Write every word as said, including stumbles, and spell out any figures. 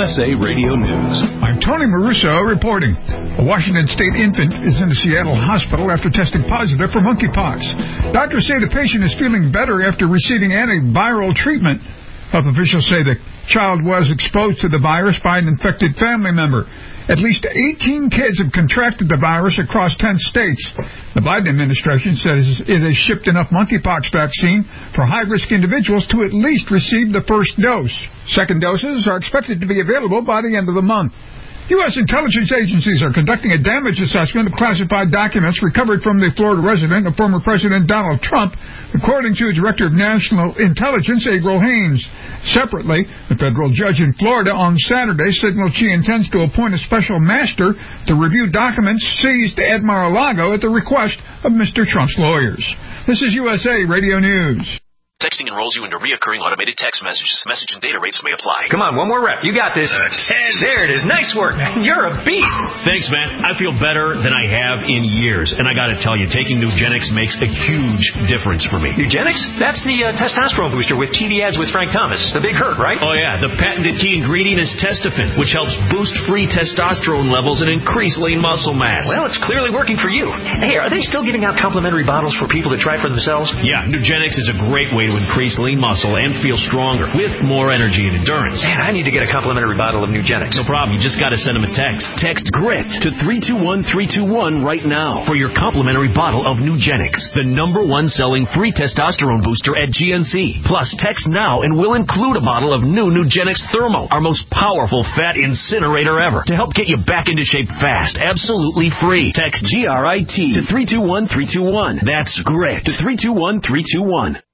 S A Radio News. I'm Tony Maruso reporting. A Washington State infant is in a Seattle hospital after testing positive for monkeypox. Doctors say the patient is feeling better after receiving antiviral treatment. Health officials say the child was exposed to the virus by an infected family member. At least eighteen kids have contracted the virus across ten states. The Biden administration says it has shipped enough monkeypox vaccine for high-risk individuals to at least receive the first dose. Second doses are expected to be available by the end of the month. U S intelligence agencies are conducting a damage assessment of classified documents recovered from the Florida resident of former President Donald Trump, according to Director of National Intelligence April Haines. Separately, the federal judge in Florida on Saturday signaled she intends to appoint a special master to review documents seized at Mar-a-Lago at the request of Mister Trump's lawyers. This is U S A Radio News. Texting enrolls you into reoccurring automated text messages. Message and data rates may apply. Come on, one more rep. You got this. Uh, ten. There it is. Nice work. You're a beast. Thanks, man. I feel better than I have in years. And I got to tell you, taking Nugenix makes a huge difference for me. Nugenix? That's the uh, testosterone booster with T V ads with Frank Thomas. The big hurt, right? Oh, yeah. The patented key ingredient is Testofen, which helps boost free testosterone levels and increase lean muscle mass. Well, it's clearly working for you. Hey, are they still giving out complimentary bottles for people to try for themselves? Yeah, Nugenix is a great way to increase lean muscle and feel stronger with more energy and endurance. Man, I need to get a complimentary bottle of Nugenix. No problem. You just got to send them a text. Text GRIT to three two one three two one right now for your complimentary bottle of Nugenix, the number one selling free testosterone booster at G N C. Plus, text now and we'll include a bottle of new Nugenix Thermo, our most powerful fat incinerator ever, to help get you back into shape fast, absolutely free. Text G R I T to three two one three two one. That's GRIT to three two one three two one.